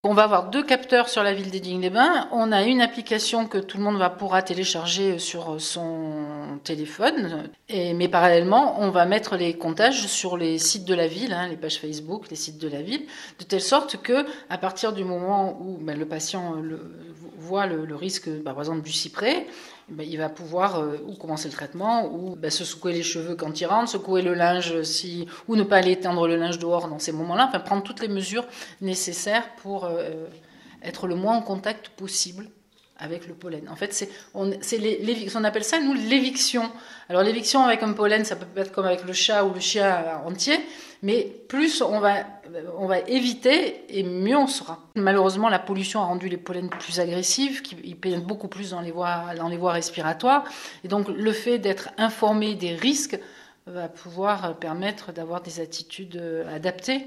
On va avoir 2 capteurs sur la ville des Digne-les-Bains. On a une application que tout le monde pourra télécharger sur son téléphone. Mais parallèlement, on va mettre les comptages sur les sites de la ville, les pages Facebook, les sites de la ville, de telle sorte que, à partir du moment où le patient voit le risque, par exemple, du cyprès, il va pouvoir ou commencer le traitement, ou se secouer les cheveux quand il rentre, secouer le linge ou ne pas aller éteindre le linge dehors dans ces moments-là, prendre toutes les mesures nécessaires pour être le moins en contact possible avec le pollen. En fait, c'est on appelle ça, nous, l'éviction. Alors, l'éviction avec un pollen, ça peut être comme avec le chat ou le chien entier, mais plus on va éviter et mieux on sera. Malheureusement, la pollution a rendu les pollens plus agressifs, ils pénètrent beaucoup plus dans les voies respiratoires. Et donc, le fait d'être informé des risques va pouvoir permettre d'avoir des attitudes adaptées.